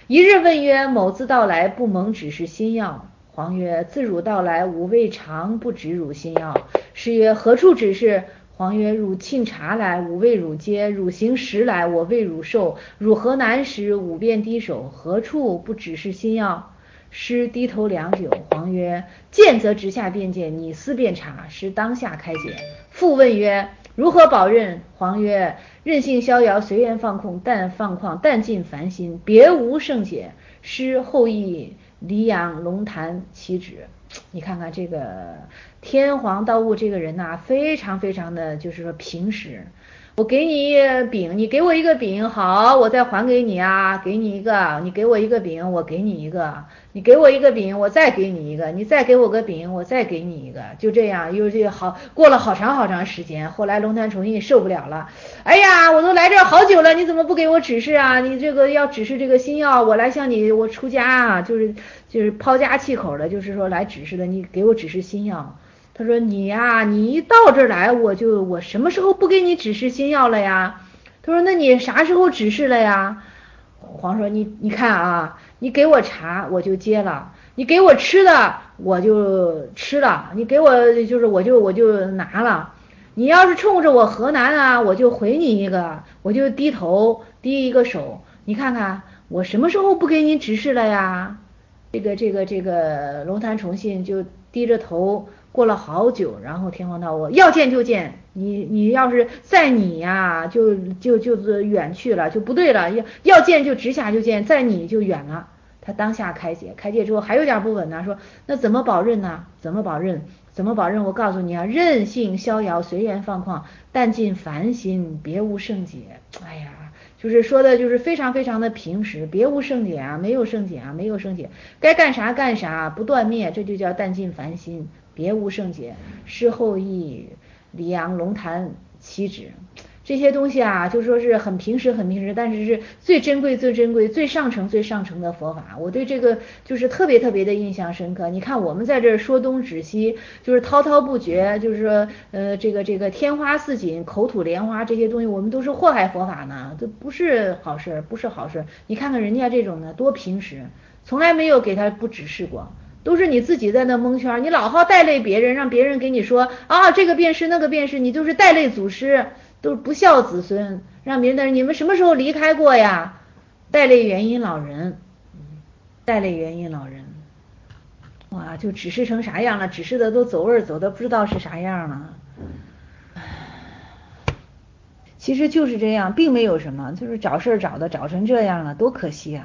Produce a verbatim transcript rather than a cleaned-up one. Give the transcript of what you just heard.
一日问曰：某自到来，不蒙指示心要。皇曰：自汝到来，吾未尝不指汝心要。师曰：何处指示？皇曰：汝沁茶来，吾为汝接；汝行食来，我为汝受；汝何难时，吾便低首，何处不指示心要？师低头良久，皇曰：见则直下便见，你思便察。师当下开解。复问曰：如何保任？皇曰：任性逍遥，随缘放空，但放旷，但尽凡心，别无胜解。师后羿、黎阳、龙潭其止。你看看这个天皇道悟这个人呐、啊，非常非常的就是说平实。我给你饼，你给我一个饼，好，我再还给你啊，给你一个，你给我一个饼，我给你一个，你给我一个饼，我再给你一个，你再给我个饼，我再给你一个，就这样，又这好过了好长好长时间。后来龙潭崇义受不了了，哎呀，我都来这儿好久了，你怎么不给我指示啊？你这个要指示这个心要，我来向你，我出家啊，就是就是抛家弃口的，就是说来指示的，你给我指示心要。他说你呀、啊，你一到这儿来，我就我什么时候不给你指示心要了呀？他说那你啥时候指示了呀？皇说你你看啊，你给我茶我就接了，你给我吃的我就吃了，你给我就是我就我就拿了，你要是冲着我河南啊，我就回你一个，我就低头低一个手，你看看我什么时候不给你指示了呀？这个这个这个龙潭崇信就低着头。过了好久，然后天皇道我要见就见，你你要是在你呀、啊，就就就远去了，就不对了，要要见就直下就见，在你就远了。他当下开解，开解之后还有点不稳呢，说那怎么保任呢？怎么保任？怎么保任？我告诉你啊，任性逍遥，随缘放旷，但尽凡心，别无胜解。哎呀。就是说的就是非常非常的平实，别无胜解啊，没有胜解啊，没有胜解，该干啥干啥，不断灭，这就叫淡尽凡心，别无胜解。师后羿、黎阳、龙潭其止，这些东西啊，就说是很平实很平实，但是是最珍贵最珍贵最上乘最上乘的佛法。我对这个就是特别特别的印象深刻。你看我们在这儿说东指西，就是滔滔不绝，就是说呃这个这个天花似锦，口吐莲花，这些东西我们都是祸害佛法呢，这不是好事，不是好事。你看看人家这种呢多平实，从来没有给他不指示过，都是你自己在那蒙圈，你老好带累别人，让别人给你说啊这个便是那个便是，你就是带累祖师，都是不孝子孙，让别人你们什么时候离开过呀？带累元婴老人，带累元婴老人，哇，就指示成啥样了？指示的都走味走的不知道是啥样了。其实就是这样，并没有什么，就是找事找的找成这样了，多可惜啊！